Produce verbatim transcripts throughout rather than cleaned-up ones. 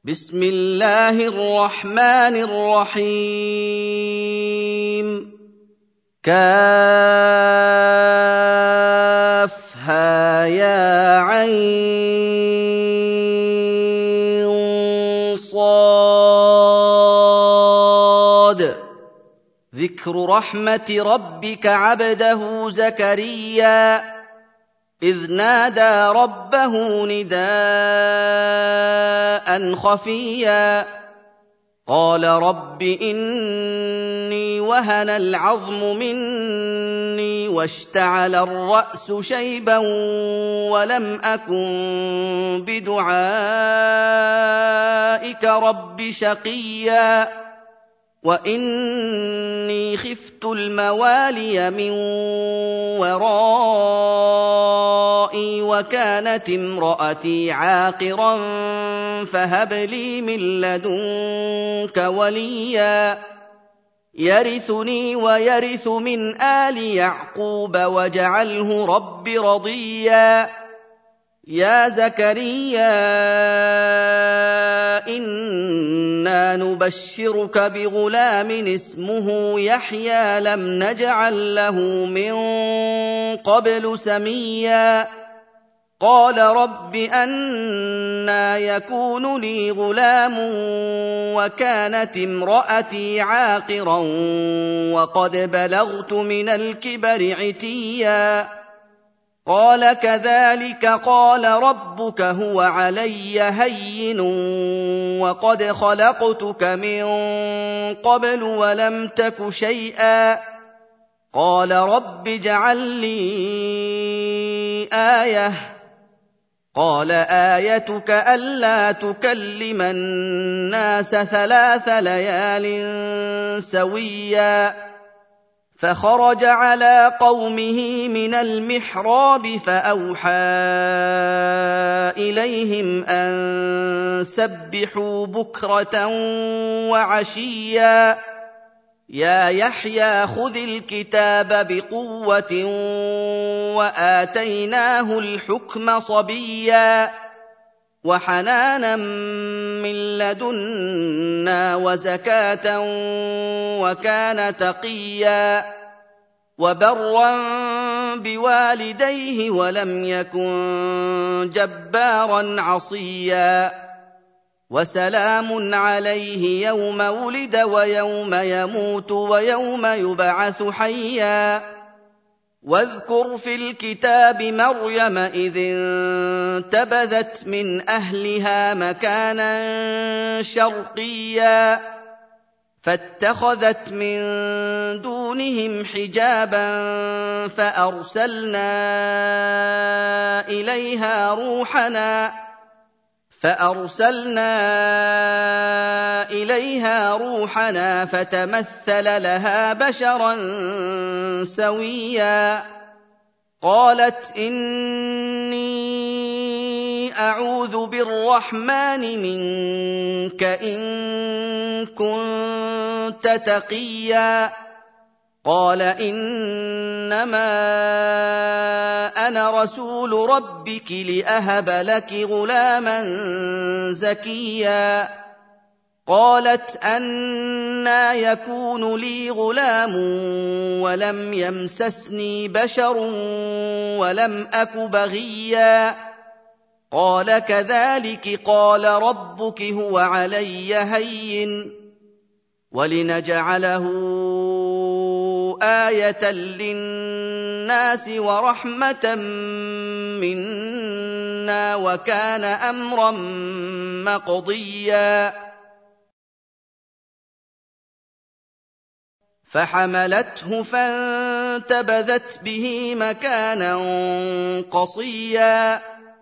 بسم الله الرحمن الرحيم كافها يا عين صاد ذكر رحمة ربك عبده زكريا إذ نادى ربه نداء خفيا قال رب إني وهن العظم مني واشتعل الرأس شيبا ولم أكن بدعائك رب شقيا وإني خفت الموالي من ورائي وكانت امرأتي عاقرا فهب لي من لدنك وليا يرثني ويرث من آل يعقوب واجعله رب رضيا يا زكريا إنا نبشرك بغلام اسمه يحيى لم نجعل له من قبل سميا قال رب أنى يكون لي غلام وكانت امرأتي عاقرا وقد بلغت من الكبر عتيا قال كذلك قال ربك هو علي هين وقد خلقتك من قبل ولم تك شيئا قال رب اجعل لي آية قال آيتك ألا تكلم الناس ثلاث ليال سويا فخرج على قومه من المحراب فأوحى إليهم أن سبحوا بكرة وعشيا يا يحيى خذ الكتاب بقوة وآتيناه الحكم صبيا وحنانا من لدنا وزكاة وكان تقيا وبرا بوالديه ولم يكن جبارا عصيا وسلام عليه يوم ولد ويوم يموت ويوم يبعث حيا واذكر في الكتاب مريم إذ انتبذت من أهلها مكانا شرقيا فاتخذت من دونهم حجابا فأرسلنا إليها روحنا فأرسلنا إليها روحنا فتمثل لها بشرا سويا قالت إني أعوذ بالرحمن منك إن كنت تقيا قال إنما أنا رسول ربك لأهب لك غلاما زكيا قالت أنى يكون لي غلام ولم يمسسني بشر ولم أك بغيا قال كذلك قال ربك هو علي هين ولنجعله آية للناس ورحمة منا وكان أمرا مقضيا فحملته فانتبذت به مكانا قصيا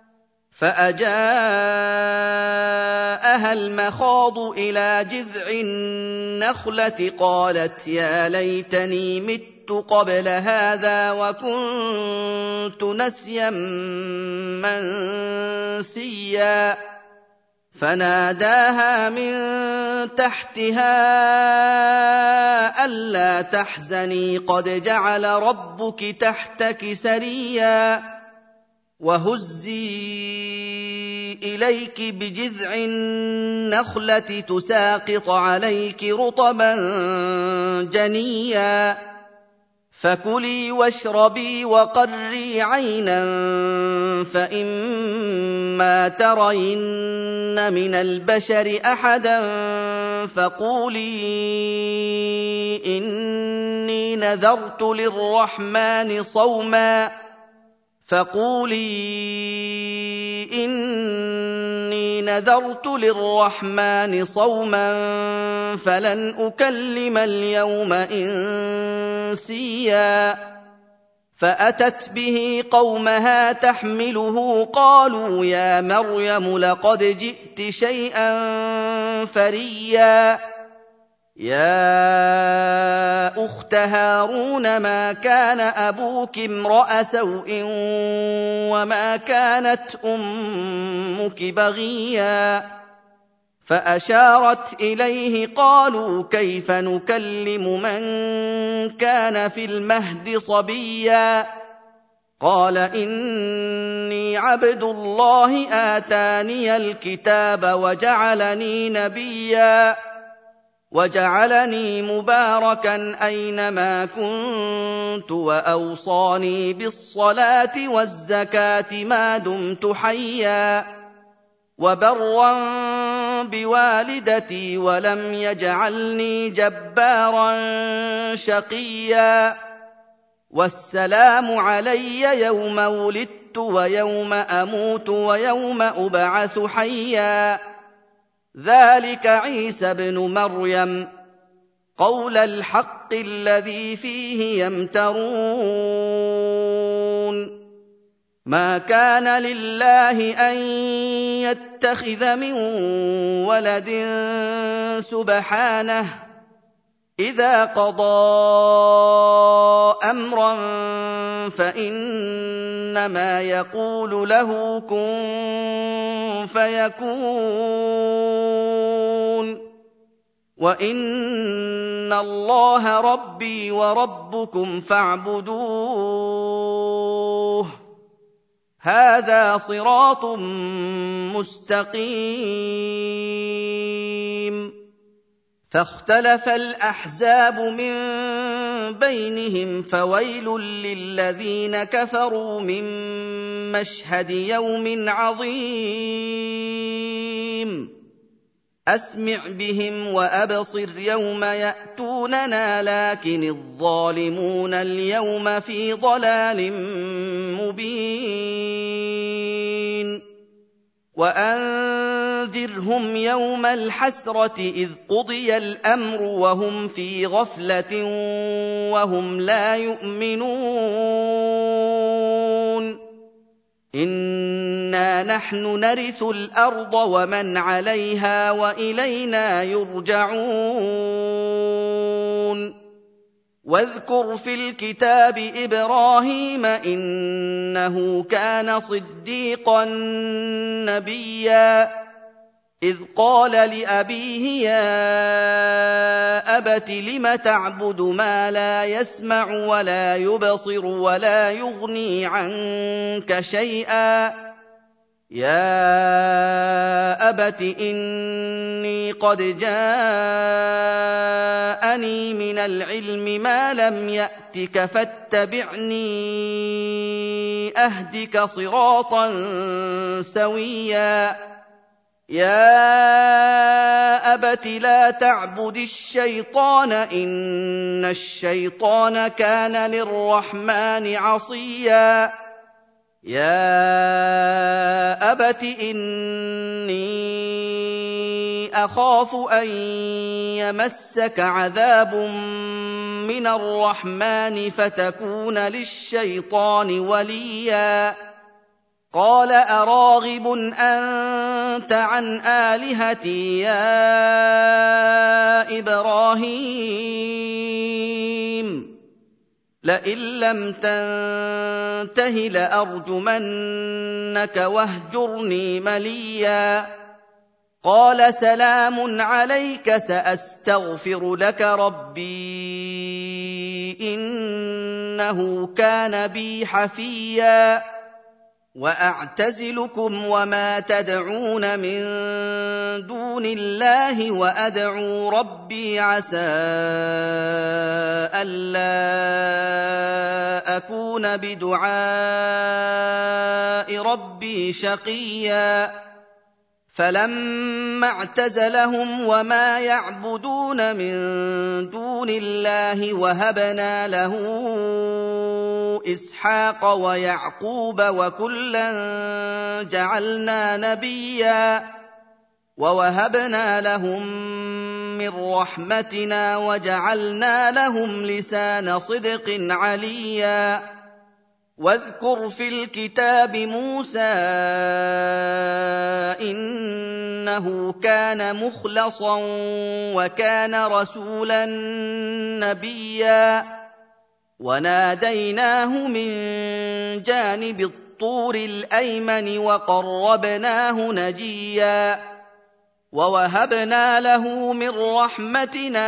فأجاءها المخاض إلى جذع النخلة قالت يا ليتني مت قبل هذا وكنت نسيا منسيا فناداها من تحتها ألا تحزني قد جعل ربك تحتك سريا وهزي إليك بجذع النخلة تساقط عليك رطبا جنيا فكلي واشربي وقري عينا فإما ترين من البشر أحدا فقولي إني نذرت للرحمن صوما فقولي إني نذرت للرحمن صوما فلن أكلم اليوم إنسيا فأتت به قومها تحمله قالوا يا مريم لقد جئت شيئا فريا يا أخت هارون ما كان أبوك امرأ سوء وما كانت أمك بغيا فأشارت إليه قالوا كيف نكلم من كان في المهد صبيا قال إني عبد الله آتاني الكتاب وجعلني نبيا وجعلني مباركا أينما كنت وأوصاني بالصلاة والزكاة ما دمت حيا وبرا بوالدتي ولم يجعلني جبارا شقيا والسلام علي يوم ولدت ويوم أموت ويوم أبعث حيا ذلك عيسى ابن مريم قول الحق الذي فيه يمترون ما كان لله أن يتخذ من ولد سبحانه إذا قضى أمرا فإنما يقول له كن فيكون وإن الله ربي وربكم فاعبدوه هذا صراط مستقيم فاختلف الأحزاب من بينهم فويل للذين كفروا من مشهد يوم عظيم أسمع بهم وأبصر يوم يأتوننا لكن الظالمون اليوم في ضلال مبين وأنذرهم يوم الحسرة إذ قضي الأمر وهم في غفلة وهم لا يؤمنون إنا نحن نرث الأرض ومن عليها وإلينا يرجعون واذكر في الكتاب إبراهيم إنه كان صديقا نبيا إذ قال لأبيه يا أبت لم تعبد ما لا يسمع ولا يبصر ولا يغني عنك شيئا يا أبت إني قد جاءني من العلم ما لم يأتك فاتبعني أهدك صراطا سويا يا أبت لا تعبد الشيطان إن الشيطان كان للرحمن عصيا يا أبت إني أخاف أن يمسك عذاب من الرحمن فتكون للشيطان وليا قال أراغب أنت عن آلهتي يا إبراهيم لئن لم تنته لأرجمنك واهجرني مليا قال سلام عليك سأستغفر لك ربي إنه كان بي حفيا وأعتزلكم وما تدعون من دون الله وأدعو ربي عسى ألا أكون بدعاء ربي شقيا فلما اعتزلهم وما يعبدون من دون الله وهبنا له إسحاق ويعقوب وكلا جعلنا نبيا ووهبنا لهم من رحمتنا وجعلنا لهم لسان صدق عليا واذكر في الكتاب موسى إنه كان مخلصا وكان رسولا نبيا وناديناه من جانب الطور الأيمن وقربناه نجيا ووهبنا له من رحمتنا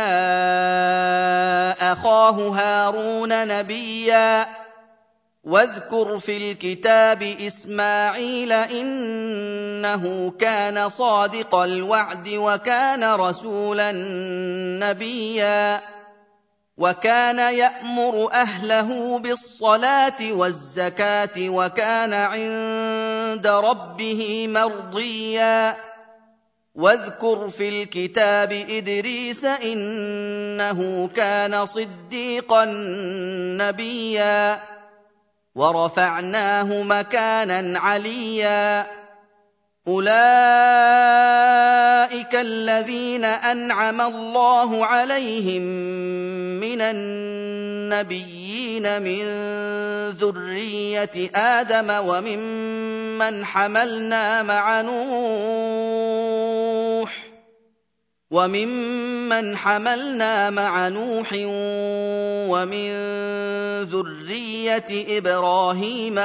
أخاه هارون نبيا واذكر في الكتاب إسماعيل إنه كان صادق الوعد وكان رسولا نبيا وكان يأمر أهله بالصلاة والزكاة وكان عند ربه مرضيا واذكر في الكتاب إدريس إنه كان صديقا نبيا ورفعناه مكانا عليا أولئك الذين أنعم الله عليهم من النبيين من ذرية آدم وممن حملنا مع نوح وممن حملنا مع نوح ومن ذرية إبراهيم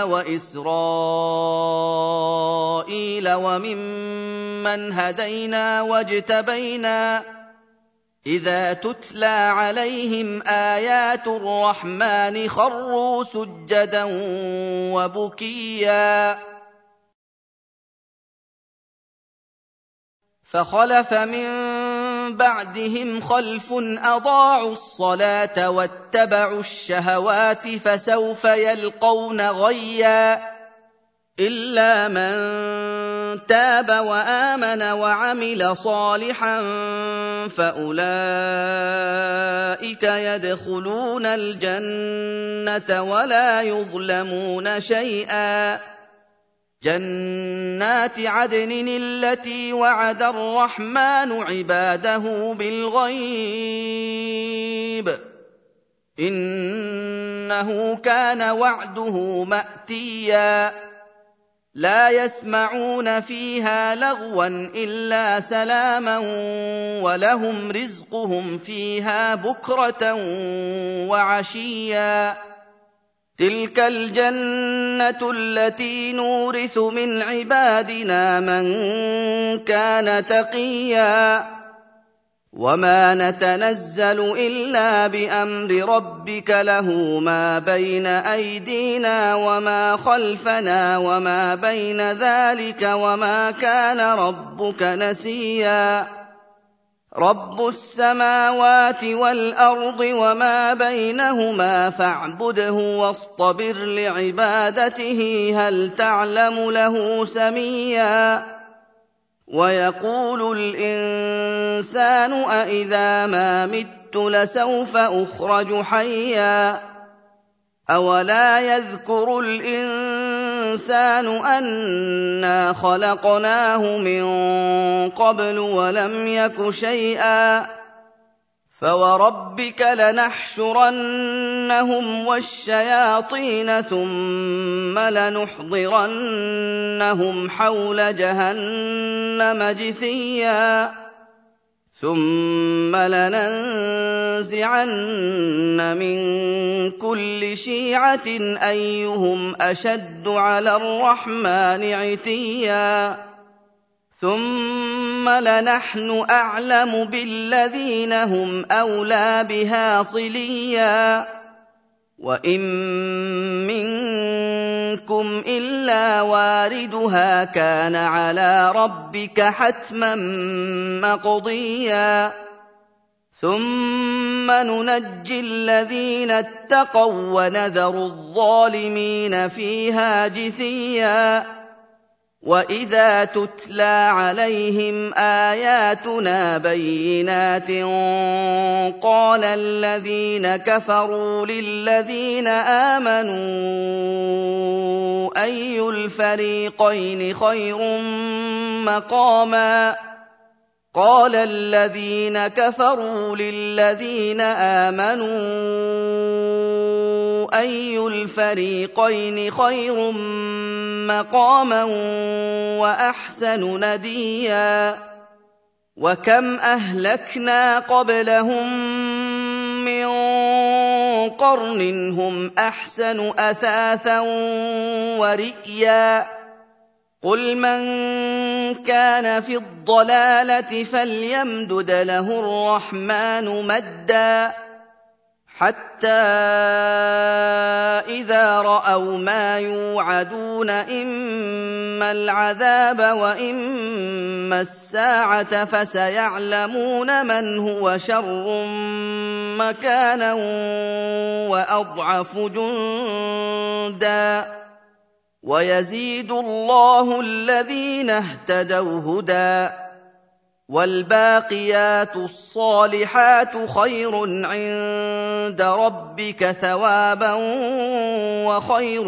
وإسرائيل وممن هدينا واجتبينا إذا تتلى عليهم آيات الرحمن خروا سجدا وبكيا فخلف من بعدهم خلف أضاعوا الصلاة واتبعوا الشهوات فسوف يلقون غيا إلا من تاب وآمن وعمل صالحا فأولئك يدخلون الجنة ولا يظلمون شيئا جنات عدن التي وعد الرحمن عباده بالغيب إنه كان وعده مأتيا لا يسمعون فيها لغوا إلا سلاما ولهم رزقهم فيها بكرة وعشيا تلك الجنة التي نورث من عبادنا من كان تقيا وما نتنزل إلا بأمر ربك له ما بين أيدينا وما خلفنا وما بين ذلك وما كان ربك نسيا رب السماوات والأرض وما بينهما فاعبده واصطبر لعبادته هل تعلم له سميا ويقول الإنسان أإذا ما مت لسوف أخرج حيا أولا يذكر الإنسان أنا خلقناه من قبل ولم يك شيئا فوربك لنحشرنهم والشياطين ثم لنحضرنهم حول جهنم جثيا ثم لننزعن من كل شيعة أيهم أشد على الرحمن عتيا ثم لنحن أعلم بالذين هم أولى بها صليا وَإِن مِّنكُمْ إِلَّا وَارِدُهَا كَانَ عَلَىٰ رَبِّكَ حَتْمًا مَّقْضِيًّا ثُمَّ نُنَجِّي الَّذِينَ اتَّقَوا وَّنَذَرُ الظَّالِمِينَ فِيهَا جِثِيًّا وَإِذَا تُتْلَىٰ عَلَيْهِمْ آيَاتُنَا بَيِّنَاتٍ قَالَ الَّذِينَ كَفَرُوا لِلَّذِينَ آمَنُوا أَيُّ الْفَرِيقَيْنِ خَيْرٌ مَّقَامًا قَالَ الَّذِينَ كَفَرُوا لِلَّذِينَ آمَنُوا أَيُّ الْفَرِيقَيْنِ خَيْرٌ مَّقَامًا وَأَحْسَنُ نَدِيًّا وَكَمْ أَهْلَكْنَا قَبْلَهُم مِّن قَرْنٍ هُمْ أَحْسَنُ أَثَاثًا وَرِئْيًا قُلْ مَن كَانَ فِي الضَّلَالَةِ فَلْيَمْدُدْ لَهُ الرَّحْمَٰنُ مَدًّا حَتَّىٰ إِذَا رَأَوْا مَا يُوعَدُونَ إِمَّا الْعَذَابَ وَإِمَّا السَّاعَةَ فَسَيَعْلَمُونَ مَنْ هُوَ شَرٌّ مَّكَانًا وَأَضْعَفُ جُندًا وَيَزِيدُ اللَّهُ الَّذِينَ اهْتَدَوْا هُدًى وَالْبَاقِيَاتُ الصَّالِحَاتُ خَيْرٌ عِندَ رَبِّكَ ثَوَابًا وَخَيْرٌ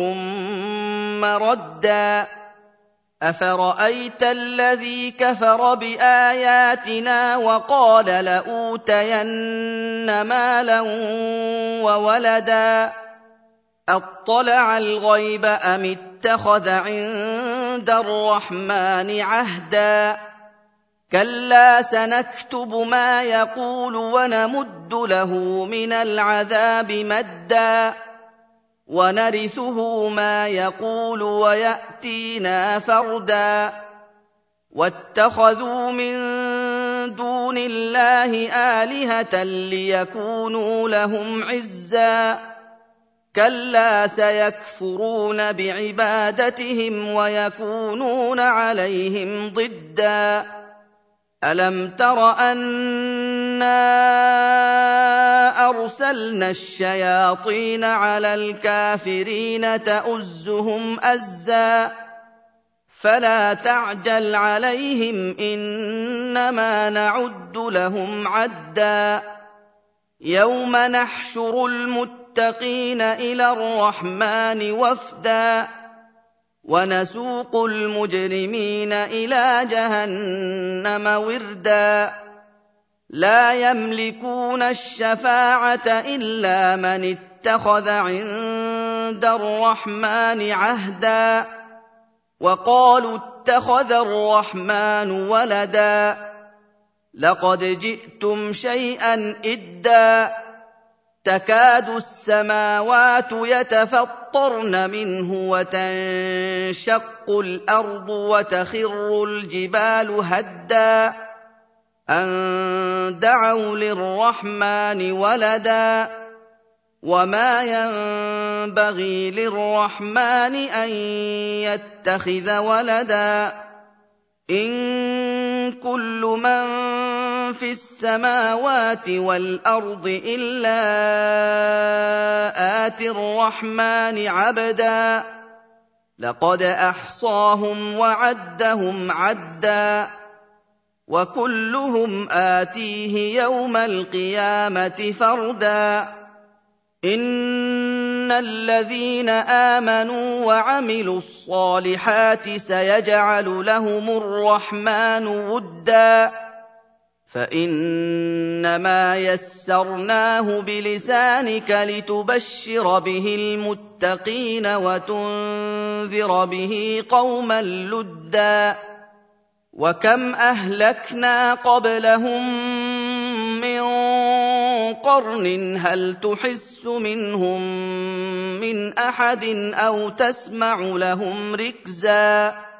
مَّرَدًّا أَفَرَأَيْتَ الَّذِي كَفَرَ بِآيَاتِنَا وَقَالَ لَأُوتَيَنَّ مَالًا وَوَلَدًا أَطَّلَعَ الْغَيْبَ أَمِ اتَّخَذَ عِندَ الرَّحْمَٰنِ عَهْدًا كَلَّا سَنَكْتُبُ مَا يَقُولُ وَنَمُدُّ لَهُ مِنَ الْعَذَابِ مَدًّا وَنَرِثُهُ مَا يَقُولُ وَيَأْتِينَا فَرْدًا وَاتَّخَذُوا مِن دُونِ اللَّهِ آلِهَةً لِّيَكُونُوا لَهُمْ عِزًّا كَلَّا سَيَكْفُرُونَ بِعِبَادَتِهِمْ وَيَكُونُونَ عَلَيْهِمْ ضِدًّا أَلَمْ تَرَ أَنَّا أَرْسَلْنَا الشَّيَاطِينَ عَلَى الْكَافِرِينَ تَؤُزُّهُمْ أَزًّا فَلَا تَعْجَلْ عَلَيْهِمْ إِنَّمَا نَعُدُّ لَهُمْ عَدًّا يَوْمَ نَحْشُرُ الْمُتَّقِينَ إِلَى الرَّحْمَٰنِ وَفْدًا وَنَسُوقُ الْمُجْرِمِينَ إِلَىٰ جَهَنَّمَ وِرْدًا لَّا يَمْلِكُونَ الشَّفَاعَةَ إِلَّا مَنِ اتَّخَذَ عِندَ الرَّحْمَٰنِ عَهْدًا وَقَالُوا اتَّخَذَ الرَّحْمَٰنُ وَلَدًا لَّقَدْ جِئْتُمْ شَيْئًا إِدًّا تَكَادُ السَّمَاوَاتُ يَتَفَطَّرْنَ مِنْهُ وَتَنشَقُّ الْأَرْضُ وَتَخِرُّ الْجِبَالُ هَدًّا أَن دَعَوْا لِلرَّحْمَٰنِ وَلَدًا وَمَا يَنبَغِي لِلرَّحْمَٰنِ أَن يَتَّخِذَ وَلَدًا إِن كُلُّ مَن فِي السَّمَاوَاتِ وَالْأَرْضِ إِلَّا آتِي الرَّحْمَٰنِ عَبْدًا لَّقَدْ أَحْصَاهُمْ وَعَدَّهُمْ عَدًّا وَكُلُّهُمْ آتِيهِ يَوْمَ الْقِيَامَةِ فَرْدًا إِنَّ الَّذِينَ آمَنُوا وَعَمِلُوا الصَّالِحَاتِ سَيَجْعَلُ لَهُمُ الرَّحْمَٰنُ وُدًّا فَإِنَّمَا يَسَّرْنَاهُ بِلِسَانِكَ لِتُبَشِّرَ بِهِ الْمُتَّقِينَ وَتُنذِرَ بِهِ قَوْمًا لُّدًّا وَكَمْ أَهْلَكْنَا قَبْلَهُم مِّن قَرْنٍ هَلْ تُحِسُّ مِنْهُم مِّنْ أَحَدٍ أَوْ تَسْمَعُ لَهُمْ رِكْزًا